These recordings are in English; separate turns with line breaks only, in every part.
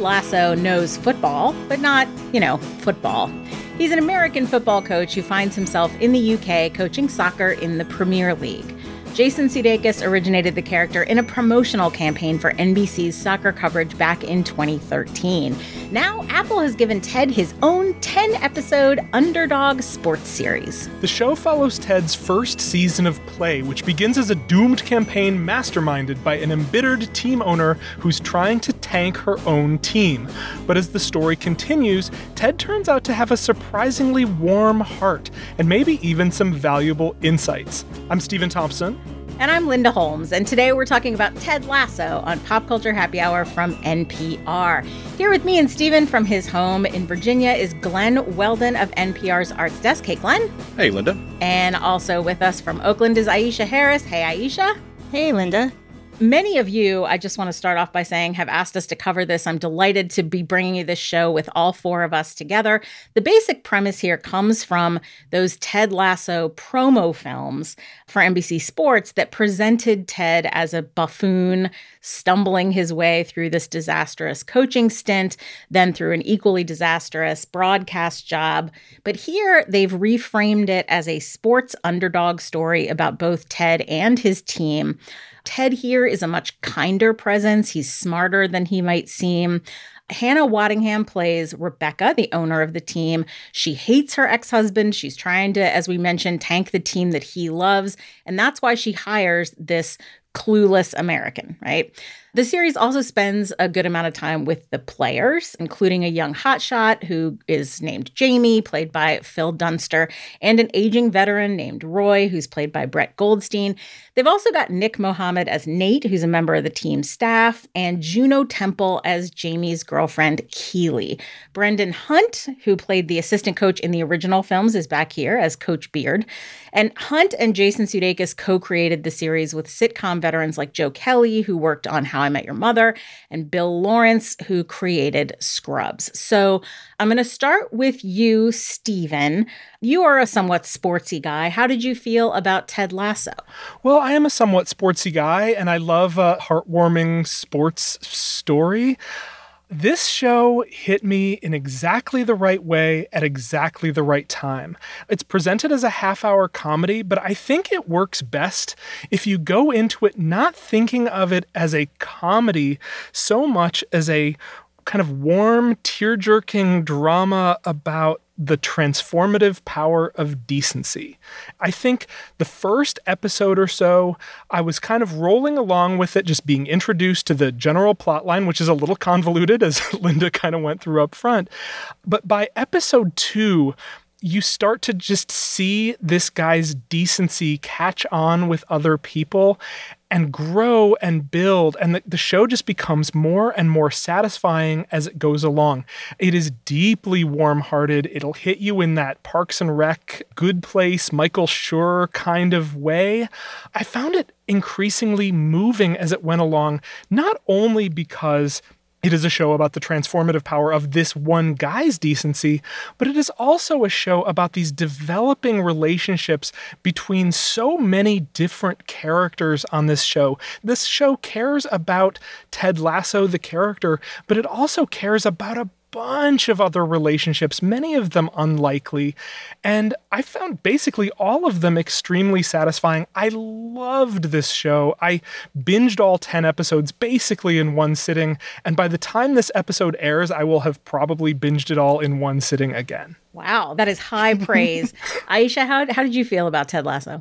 Lasso knows football, but not, football. He's an American football coach who finds himself in the UK coaching soccer in the Premier League. Jason Sudeikis originated the character in a promotional campaign for NBC's soccer coverage back in 2013. Now, Apple has given Ted his own 10-episode underdog sports series.
The show follows Ted's first season of play, which begins as a doomed campaign masterminded by an embittered team owner who's trying to tank her own team. But as the story continues, Ted turns out to have a surprisingly warm heart and maybe even some valuable insights. I'm Stephen Thompson.
And I'm Linda Holmes, and today we're talking about Ted Lasso on Pop Culture Happy Hour from NPR. Here with me and Stephen from his home in Virginia is Glenn Weldon of NPR's Arts Desk. Hey, Glenn.
Hey, Linda.
And also with us from Oakland is Aisha Harris. Hey, Aisha.
Hey, Linda.
Many of you, I just want to start off by saying, have asked us to cover this. I'm delighted to be bringing you this show with all four of us together. The basic premise here comes from those Ted Lasso promo films for NBC Sports that presented Ted as a buffoon stumbling his way through this disastrous coaching stint, then through an equally disastrous broadcast job. But here they've reframed it as a sports underdog story about both Ted and his team. Ted here is a much kinder presence. He's smarter than he might seem. Hannah Waddingham plays Rebecca, the owner of the team. She hates her ex-husband. She's trying to, as we mentioned, tank the team that he loves. And that's why she hires this clueless American, right? The series also spends a good amount of time with the players, including a young hotshot who is named Jamie, played by Phil Dunster, and an aging veteran named Roy, who's played by Brett Goldstein. They've also got Nick Mohammed as Nate, who's a member of the team's staff, and Juno Temple as Jamie's girlfriend, Keely. Brendan Hunt, who played the assistant coach in the original films, is back here as Coach Beard. And Hunt and Jason Sudeikis co-created the series with sitcom veterans like Joe Kelly, who worked on How I Met Your Mother, and Bill Lawrence, who created Scrubs. So I'm going to start with you, Stephen. You are a somewhat sportsy guy. How did you feel about Ted Lasso?
Well, I am a somewhat sportsy guy, and I love a heartwarming sports story. This show hit me in exactly the right way at exactly the right time. It's presented as a half-hour comedy, but I think it works best if you go into it not thinking of it as a comedy so much as a kind of warm, tear-jerking drama about the transformative power of decency. I think the first episode or so, I was kind of rolling along with it, just being introduced to the general plot line, which is a little convoluted, as Linda kind of went through up front. But by episode 2, you start to just see this guy's decency catch on with other people and grow and build. And the show just becomes more and more satisfying as it goes along. It is deeply warm-hearted. It'll hit you in that Parks and Rec, Good Place, Michael Schur kind of way. I found it increasingly moving as it went along, not only because it is a show about the transformative power of this one guy's decency, but it is also a show about these developing relationships between so many different characters on this show. This show cares about Ted Lasso, the character, but it also cares about a bunch of other relationships, many of them unlikely, and I found basically all of them extremely satisfying. I loved this show. I binged all 10 episodes basically in one sitting, and by the time this episode airs, I will have probably binged it all in one sitting again.
Wow, that is high praise. Aisha, how did you feel about Ted Lasso?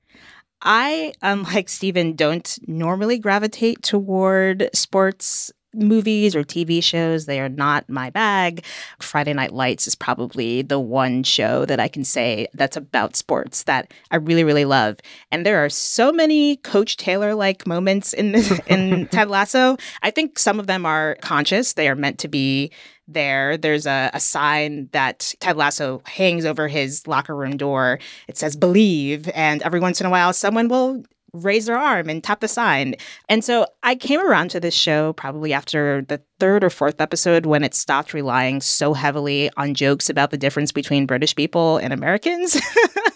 I, unlike Stephen, don't normally gravitate toward sports movies or TV shows. They are not my bag. Friday Night Lights is probably the one show that I can say that's about sports that I really, really love. And there are so many Coach Taylor-like moments in Ted Lasso. I think some of them are conscious. They are meant to be there. There's a sign that Ted Lasso hangs over his locker room door. It says "Believe," and every once in a while someone will raise their arm and tap the sign. And so I came around to this show probably after the third or fourth episode when it stopped relying so heavily on jokes about the difference between British people and Americans.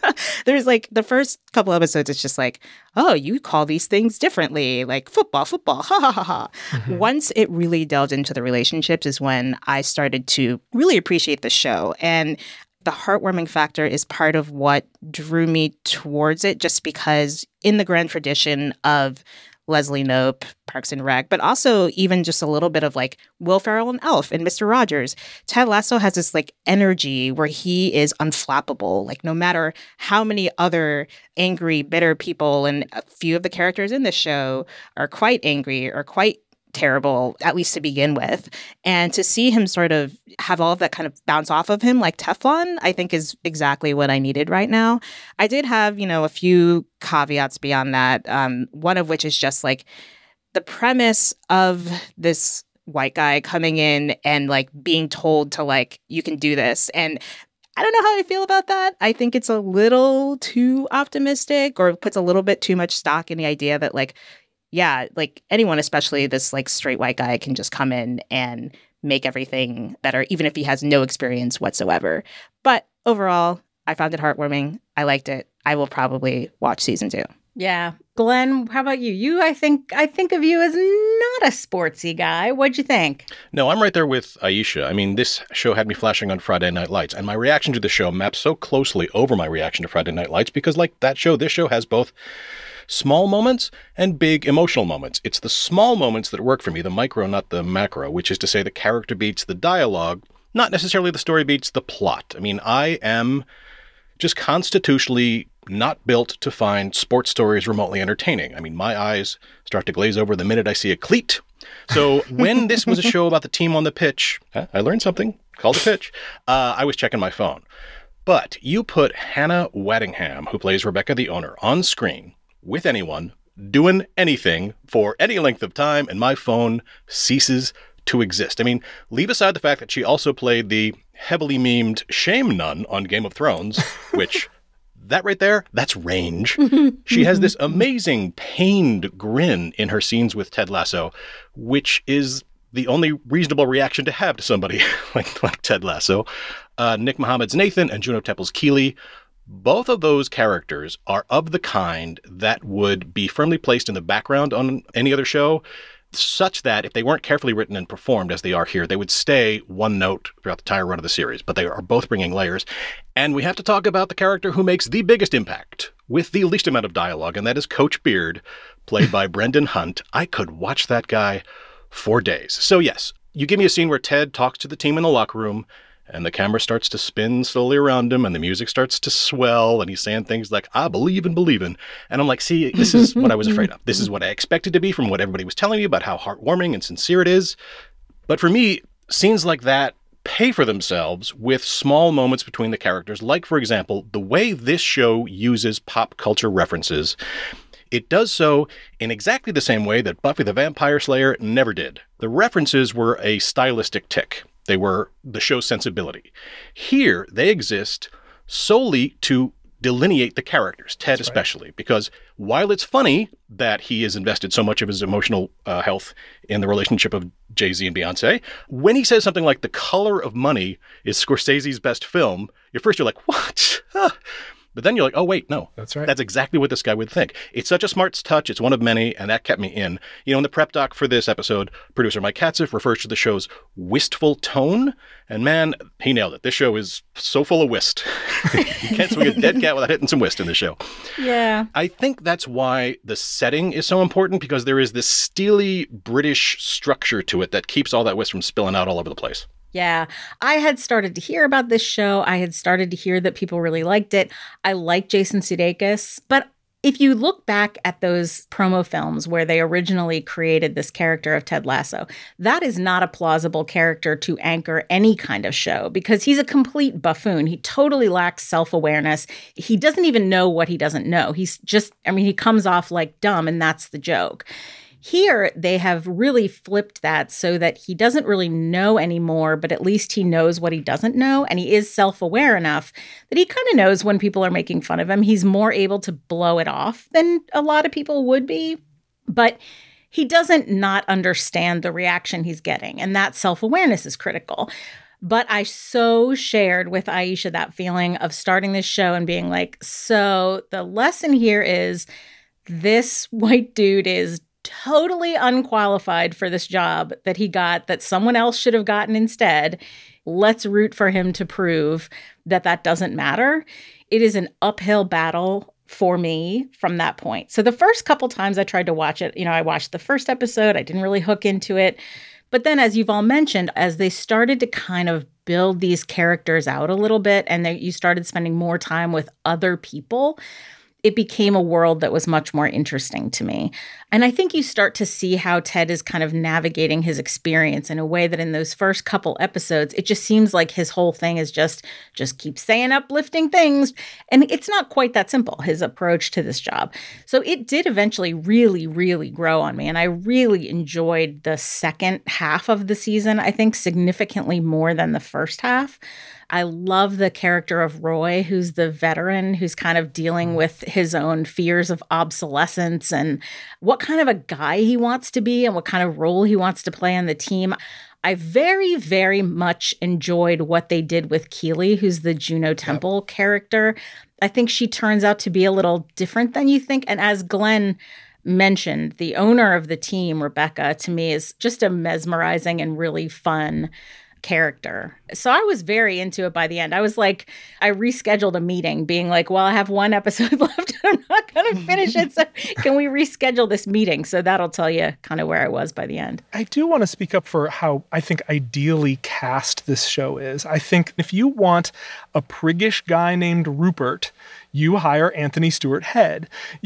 There's like the first couple episodes, it's just like, oh, you call these things differently, like football, ha ha ha ha. Once it really delved into the relationships is when I started to really appreciate the show. And the heartwarming factor is part of what drew me towards it, just because in the grand tradition of Leslie Knope, Parks and Rec, but also even just a little bit of like Will Ferrell and Elf and Mr. Rogers. Ted Lasso has this like energy where he is unflappable. Like no matter how many other angry, bitter people, and a few of the characters in the show are quite angry or quite terrible, at least to begin with. And to see him sort of have all of that kind of bounce off of him like Teflon, I think is exactly what I needed right now. I did have, a few caveats beyond that. One of which is just like the premise of this white guy coming in and like being told to like, you can do this. And I don't know how I feel about that. I think it's a little too optimistic or puts a little bit too much stock in the idea that like, yeah, like anyone, especially this like straight white guy, can just come in and make everything better, even if he has no experience whatsoever. But overall, I found it heartwarming. I liked it. I will probably watch season 2.
Yeah. Glenn, how about you? I think of you as not a sportsy guy. What'd you think?
No, I'm right there with Aisha. I mean, this show had me flashing on Friday Night Lights, and my reaction to the show maps so closely over my reaction to Friday Night Lights because like that show, this show has both small moments and big emotional moments. It's the small moments that work for me, the micro, not the macro, which is to say the character beats the dialogue, not necessarily the story beats the plot. I mean, I am just constitutionally not built to find sports stories remotely entertaining. I mean, my eyes start to glaze over the minute I see a cleat. So when this was a show about the team on the pitch, I learned something, called a pitch, I was checking my phone. But you put Hannah Waddingham, who plays Rebecca the owner, on screen with anyone, doing anything for any length of time, and my phone ceases to exist. I mean, leave aside the fact that she also played the heavily memed Shame Nun on Game of Thrones, which, that right there, that's range. She has this amazing pained grin in her scenes with Ted Lasso, which is the only reasonable reaction to have to somebody like Ted Lasso. Nick Mohammed's Nathan and Juno Temple's Keeley, both of those characters are of the kind that would be firmly placed in the background on any other show, such that if they weren't carefully written and performed as they are here, they would stay one note throughout the entire run of the series. But they are both bringing layers. And we have to talk about the character who makes the biggest impact with the least amount of dialogue, and that is Coach Beard, played by Brendan Hunt. I could watch that guy for days. So yes, you give me a scene where Ted talks to the team in the locker room, and the camera starts to spin slowly around him, and the music starts to swell, and he's saying things like, I believe in believing. And I'm like, see, this is what I was afraid of. This is what I expected to be from what everybody was telling me about how heartwarming and sincere it is. But for me, scenes like that pay for themselves with small moments between the characters. Like, for example, the way this show uses pop culture references. It does so in exactly the same way that Buffy the Vampire Slayer never did. The references were a stylistic tick. They were the show's sensibility. Here, they exist solely to delineate the characters, Ted especially, because while it's funny that he has invested so much of his emotional health in the relationship of Jay-Z and Beyonce, when he says something like The Color of Money is Scorsese's best film, at first you're like, what? But then you're like, oh, wait, no.
That's right.
That's exactly what this guy would think. It's such a smart touch. It's one of many, and that kept me in. In the prep doc for this episode, producer Mike Katzeff refers to the show's wistful tone. And man, he nailed it. This show is so full of whist. You can't swing a dead cat without hitting some whist in this show.
Yeah.
I think that's why the setting is so important, because there is this steely British structure to it that keeps all that whist from spilling out all over the place.
Yeah, I had started to hear about this show. I had started to hear that people really liked it. I like Jason Sudeikis, but if you look back at those promo films where they originally created this character of Ted Lasso, that is not a plausible character to anchor any kind of show because he's a complete buffoon. He totally lacks self-awareness. He doesn't even know what he doesn't know. He comes off like dumb, and that's the joke. Here, they have really flipped that so that he doesn't really know anymore, but at least he knows what he doesn't know. And he is self-aware enough that he kind of knows when people are making fun of him. He's more able to blow it off than a lot of people would be. But he doesn't not understand the reaction he's getting. And that self-awareness is critical. But I so shared with Aisha that feeling of starting this show and being like, so the lesson here is this white dude is totally unqualified for this job that he got, that someone else should have gotten instead. Let's root for him to prove that that doesn't matter. It is an uphill battle for me from that point. So the first couple times I tried to watch it, I watched the first episode. I didn't really hook into it. But then, as you've all mentioned, as they started to kind of build these characters out a little bit and you started spending more time with other people, it became a world that was much more interesting to me. And I think you start to see how Ted is kind of navigating his experience in a way that in those first couple episodes, it just seems like his whole thing is just keep saying uplifting things. And it's not quite that simple, his approach to this job. So it did eventually really, really grow on me. And I really enjoyed the second half of the season, I think significantly more than the first half. I love the character of Roy, who's the veteran, who's kind of dealing with his own fears of obsolescence and what kind of a guy he wants to be and what kind of role he wants to play on the team. I very, very much enjoyed what they did with Keeley, who's the Juno Temple character. I think she turns out to be a little different than you think. And as Glenn mentioned, the owner of the team, Rebecca, to me is just a mesmerizing and really fun character. So I was very into it by the end. I was like, I rescheduled a meeting being like, well, I have one episode left. I'm not going to finish it. So can we reschedule this meeting? So that'll tell you kind of where I was by the end.
I do want to speak up for how I think ideally cast this show is. I think if you want a priggish guy named Rupert, you hire Anthony Stewart Head.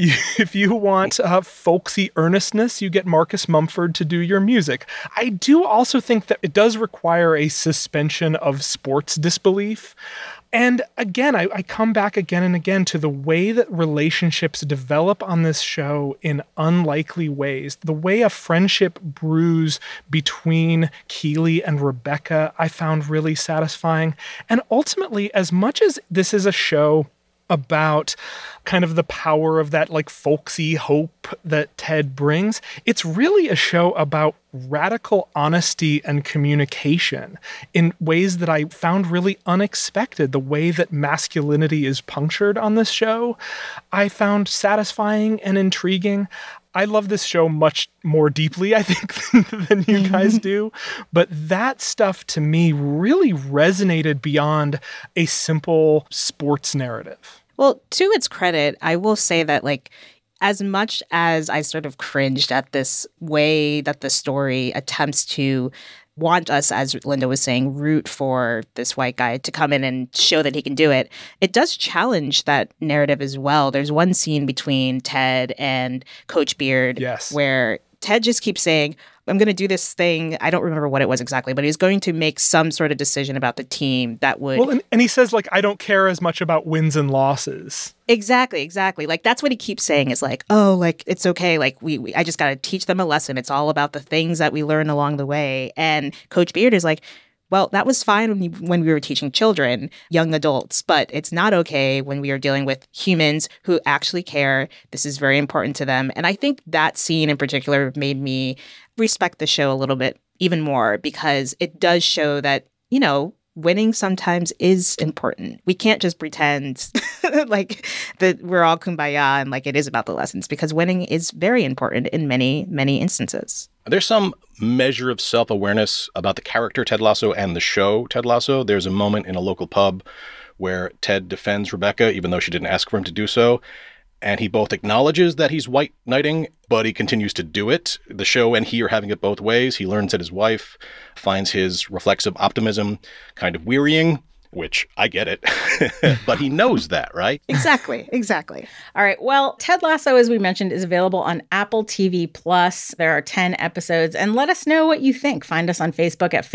If you want folksy earnestness, you get Marcus Mumford to do your music. I do also think that it does require a suspension of sports disbelief. And again, I come back again and again to the way that relationships develop on this show in unlikely ways. The way a friendship brews between Keeley and Rebecca, I found really satisfying. And ultimately, as much as this is a show about kind of the power of that like folksy hope that Ted brings, it's really a show about radical honesty and communication in ways that I found really unexpected. The way that masculinity is punctured on this show, I found satisfying and intriguing. I love this show much more deeply, I think, than you guys do. But that stuff to me really resonated beyond a simple sports narrative.
Well, to its credit, I will say that, like, as much as I sort of cringed at this way that the story attempts to want us, as Linda was saying, root for this white guy to come in and show that he can do it, it does challenge that narrative as well. There's one scene between Ted and Coach Beard where Ted just keeps saying, I'm going to do this thing. I don't remember what it was exactly, but he's going to make some sort of decision about the team that would...
Well, and he says, like, I don't care as much about wins and losses.
Exactly. Like, that's what he keeps saying is like, oh, like, it's okay. Like, I just got to teach them a lesson. It's all about the things that we learn along the way. And Coach Beard is like, well, that was fine when we were teaching children, young adults, but it's not okay when we are dealing with humans who actually care. This is very important to them. And I think that scene in particular made me respect the show a little bit even more because it does show that, winning sometimes is important. We can't just pretend like that we're all kumbaya and like it is about the lessons because winning is very important in many, many instances.
There's some measure of self-awareness about the character Ted Lasso and the show Ted Lasso. There's a moment in a local pub where Ted defends Rebecca, even though she didn't ask for him to do so. And he both acknowledges that he's white knighting, but he continues to do it. The show and he are having it both ways. He learns that his wife finds his reflexive optimism kind of wearying, which I get it. But he knows that, right?
Exactly.
All right. Well, Ted Lasso, as we mentioned, is available on Apple TV Plus. There are 10 episodes. And let us know what you think. Find us on Facebook at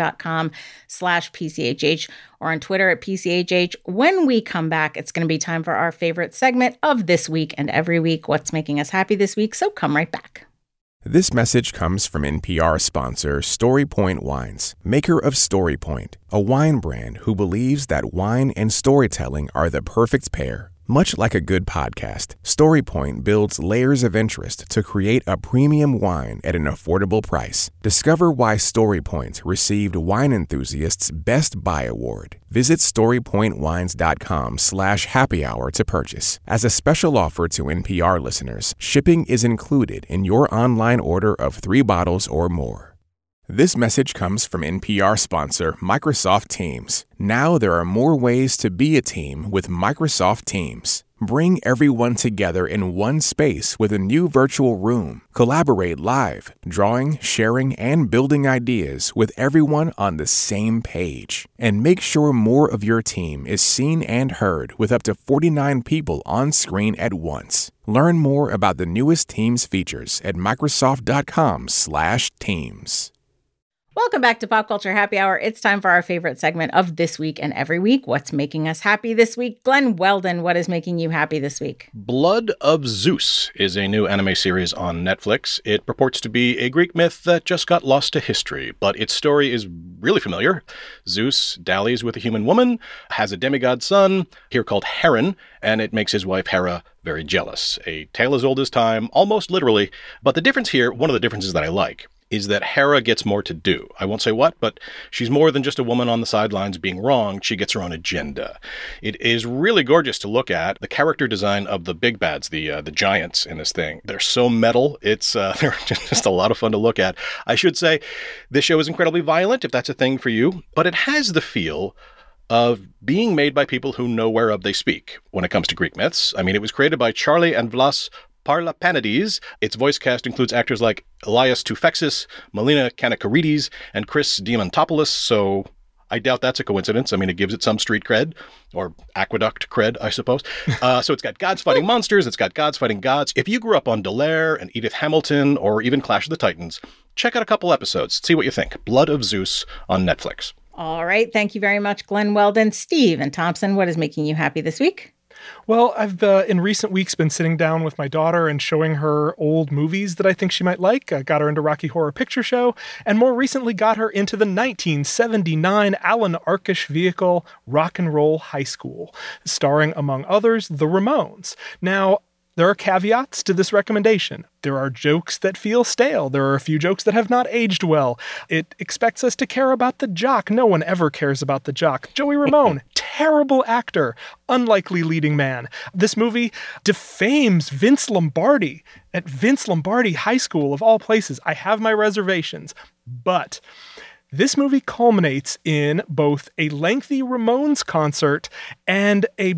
facebook.com/PCHH or on Twitter at PCHH. When we come back, it's going to be time for our favorite segment of this week and every week, What's Making Us Happy This Week. So come right back.
This message comes from NPR sponsor Story Point Wines, maker of Story Point, a wine brand who believes that wine and storytelling are the perfect pair. Much like a good podcast, StoryPoint builds layers of interest to create a premium wine at an affordable price. Discover why StoryPoint received Wine Enthusiast's Best Buy Award. Visit StoryPointWines.com/happy hour to purchase. As a special offer to NPR listeners, shipping is included in your online order of 3 bottles or more. This message comes from NPR sponsor Microsoft Teams. Now there are more ways to be a team with Microsoft Teams. Bring everyone together in one space with a new virtual room. Collaborate live, drawing, sharing, and building ideas with everyone on the same page. And make sure more of your team is seen and heard with up to 49 people on screen at once. Learn more about the newest Teams features at Microsoft.com/Teams.
Welcome back to Pop Culture Happy Hour. It's time for our favorite segment of this week and every week. What's making us happy this week? Glenn Weldon, what is making you happy this week?
Blood of Zeus is a new anime series on Netflix. It purports to be a Greek myth that just got lost to history, but its story is really familiar. Zeus dallies with a human woman, has a demigod son, here called Heron, and it makes his wife Hera very jealous. A tale as old as time, almost literally. But the difference here, one of the differences that I like, is that Hera gets more to do. I won't say what, but she's more than just a woman on the sidelines being wronged. She gets her own agenda. It is really gorgeous to look at. The character design of the big bads, the giants in this thing, they're so metal. It's they're just a lot of fun to look at. I should say this show is incredibly violent, if that's a thing for you, but it has the feel of being made by people who know whereof they speak when it comes to Greek myths. I mean, it was created by Charlie and Vlas Parlapanides. Its voice cast includes actors like Elias Toufexis, Melina Kanakaridis, and Chris Diamantopoulos, so I doubt that's a coincidence. I mean, it gives it some street cred, or aqueduct cred, I suppose. So it's got gods fighting monsters, it's got gods fighting gods. If you grew up on Dallaire and Edith Hamilton, or even Clash of the Titans, check out a couple episodes, see what you think. Blood of Zeus on Netflix.
All right, thank you very much, Glenn Weldon. Steve and Thompson, what is making you happy this week?
Well, I've in recent weeks been sitting down with my daughter and showing her old movies that I think she might like. I got her into Rocky Horror Picture Show, and more recently got her into the 1979 Alan Arkush vehicle Rock and Roll High School, starring, among others, the Ramones. Now, there are caveats to this recommendation. There are jokes that feel stale. There are a few jokes that have not aged well. It expects us to care about the jock. No one ever cares about the jock. Joey Ramone, terrible actor, unlikely leading man. This movie defames Vince Lombardi at Vince Lombardi High School, of all places. I have my reservations, but this movie culminates in both a lengthy Ramones concert and a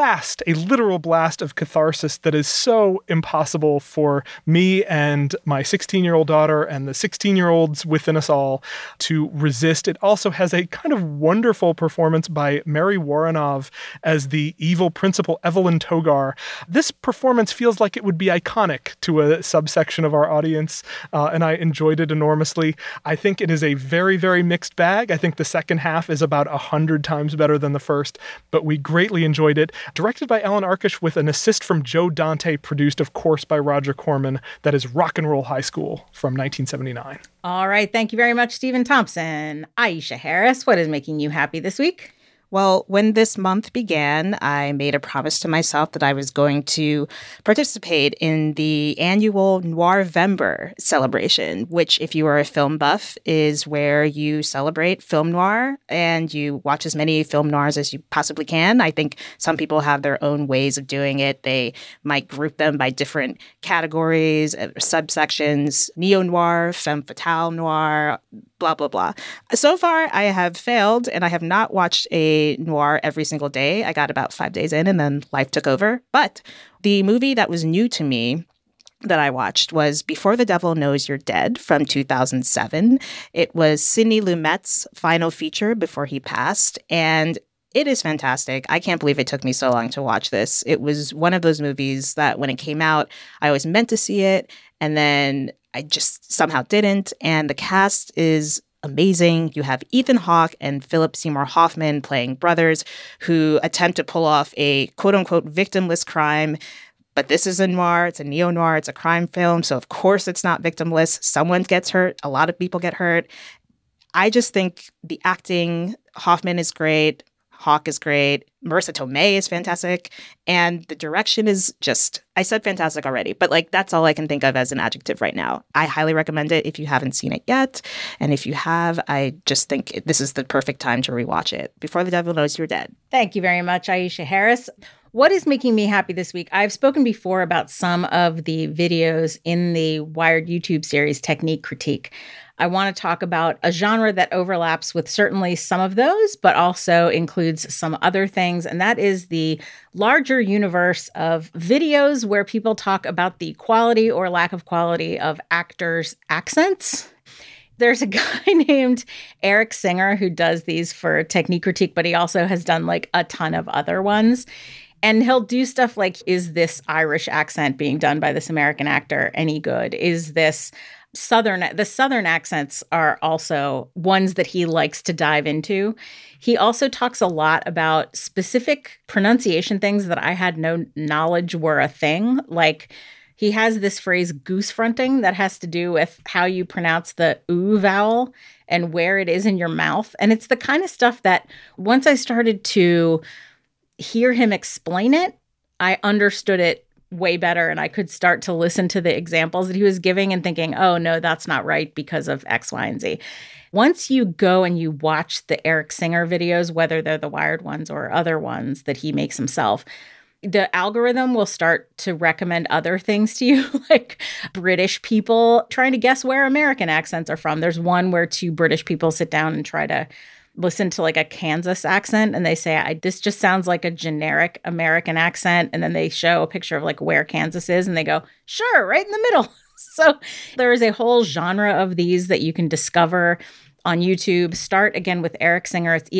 literal blast of catharsis that is so impossible for me and my 16-year-old daughter and the 16-year-olds within us all to resist. It also has a kind of wonderful performance by Mary Woronov as the evil principal Evelyn Togar. This performance feels like it would be iconic to a subsection of our audience, and I enjoyed it enormously. I think it is a very, very mixed bag. I think the second half is about 100 times better than the first, but we greatly enjoyed it. Directed by Alan Arkush with an assist from Joe Dante, produced, of course, by Roger Corman. That is Rock and Roll High School from 1979.
All right. Thank you very much, Stephen Thompson. Aisha Harris, what is making you happy this week?
Well, when this month began, I made a promise to myself that I was going to participate in the annual Noirvember celebration, which, if you are a film buff, is where you celebrate film noir and you watch as many film noirs as you possibly can. I think some people have their own ways of doing it. They might group them by different categories, subsections, neo-noir, femme fatale noir, blah, blah, blah. So far, I have failed, and I have not watched a noir every single day. I got about 5 days in, and then life took over. But the movie that was new to me that I watched was Before the Devil Knows You're Dead from 2007. It was Sidney Lumet's final feature before he passed, and it is fantastic. I can't believe it took me so long to watch this. It was one of those movies that when it came out, I always meant to see it, and then I just somehow didn't. And the cast is amazing. You have Ethan Hawke and Philip Seymour Hoffman playing brothers who attempt to pull off a quote-unquote victimless crime. But this is a noir. It's a neo-noir. It's a crime film. So, of course, it's not victimless. Someone gets hurt. A lot of people get hurt. I just think the acting, Hoffman is great. Hawk is great. Marissa Tomei is fantastic. And the direction is just, I said fantastic already, but like that's all I can think of as an adjective right now. I highly recommend it if you haven't seen it yet. And if you have, I just think this is the perfect time to rewatch it before the devil knows you're dead.
Thank you very much, Aisha Harris. What is making me happy this week? I've spoken before about some of the videos in the Wired YouTube series Technique Critique. I want to talk about a genre that overlaps with certainly some of those, but also includes some other things. And that is the larger universe of videos where people talk about the quality or lack of quality of actors' accents. There's a guy named Eric Singer who does these for Technique Critique, but he also has done like a ton of other ones. And he'll do stuff like, is this Irish accent being done by this American actor any good? Is this the Southern accents are also ones that he likes to dive into. He also talks a lot about specific pronunciation things that I had no knowledge were a thing. Like he has this phrase goose fronting that has to do with how you pronounce the oo vowel and where it is in your mouth. And it's the kind of stuff that once I started to hear him explain it, I understood it way better, and I could start to listen to the examples that he was giving and thinking, oh, no, that's not right because of X, Y, and Z. Once you go and you watch the Eric Singer videos, whether they're the Wired ones or other ones that he makes himself, the algorithm will start to recommend other things to you, like British people trying to guess where American accents are from. There's one where two British people sit down and try to listen to like a Kansas accent, and they say, this just sounds like a generic American accent. And then they show a picture of like where Kansas is, and they go, sure, right in the middle. So there is a whole genre of these that you can discover on YouTube. Start again with Eric Singer. It's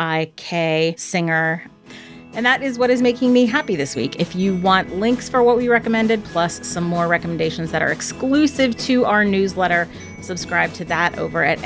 ERIK Singer. And that is what is making me happy this week. If you want links for what we recommended, plus some more recommendations that are exclusive to our newsletter, subscribe to that over at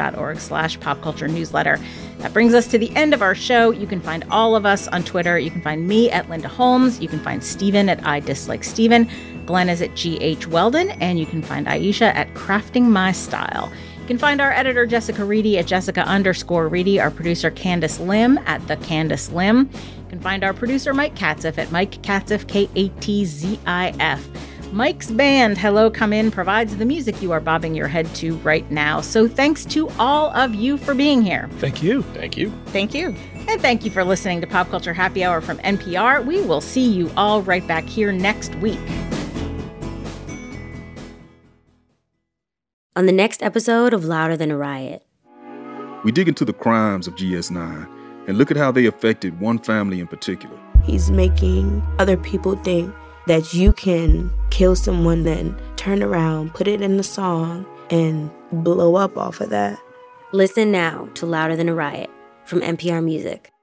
npr.org/popculturenewsletter. That brings us to the end of our show. You can find all of us on Twitter. You can find me at Linda Holmes. You can find Steven at I Dislike Steven. Glenn is at GH Weldon. And you can find Aisha at Crafting My Style. You can find our editor, Jessica Reedy, at Jessica_Reedy, our producer, Candace Lim, at The Candace Lim. You can find our producer, Mike Katzif, at Mike Katzif, KATZIF. Mike's band, Hello Come In, provides the music you are bobbing your head to right now. So thanks to all of you for being here.
Thank you.
Thank you.
Thank you.
And thank you for listening to Pop Culture Happy Hour from NPR. We will see you all right back here next week.
On the next episode of Louder Than a Riot.
We dig into the crimes of GS9 and look at how they affected one family in particular.
He's making other people think that you can kill someone, then turn around, put it in a song, and blow up off of that.
Listen now to Louder Than a Riot from NPR Music.